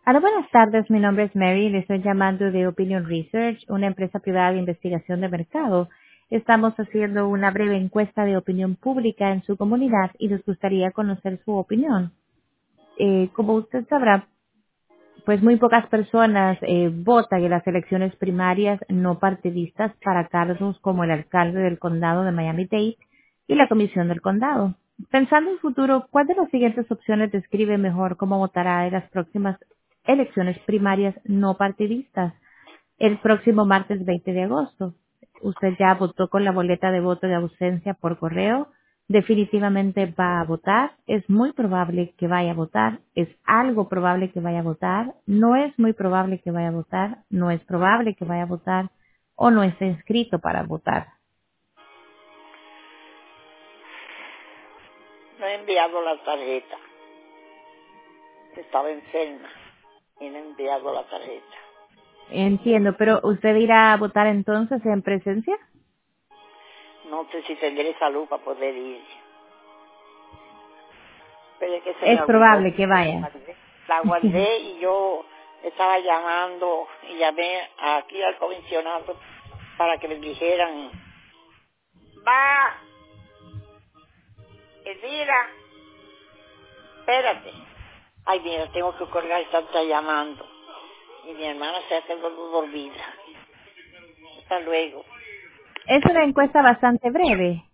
Hola, buenas tardes. Mi nombre es Mary. Le estoy llamando de Opinion Research, una empresa privada de investigación de mercado. Estamos haciendo una breve encuesta de opinión pública en su comunidad y nos gustaría conocer su opinión. Como usted sabrá, pues muy pocas personas votan en las elecciones primarias no partidistas para cargos como el alcalde del condado de Miami-Dade y la comisión del condado. Pensando en futuro, ¿cuál de las siguientes opciones describe mejor cómo votará en las próximas elecciones primarias no partidistas? El próximo martes 20 de agosto. Usted ya votó con la boleta de voto de ausencia por correo. Definitivamente va a votar. Es muy probable que vaya a votar. Es algo probable que vaya a votar. No es muy probable que vaya a votar. No es probable que vaya a votar. O no está inscrito para votar. No he enviado la tarjeta. Estaba enferma y no he enviado la tarjeta. Entiendo, pero ¿usted irá a votar entonces en presencia? No sé si tendré salud para poder ir. Pero es que se me Es olvidó. probable que vaya. La guardé y yo estaba llamando y llamé aquí al comisionado para que me dijeran, va, Elvira, espérate. Ay, mira, tengo que colgar, está llamando. Y mi hermana se ha quedado dormida. Hasta luego. Es una encuesta bastante breve.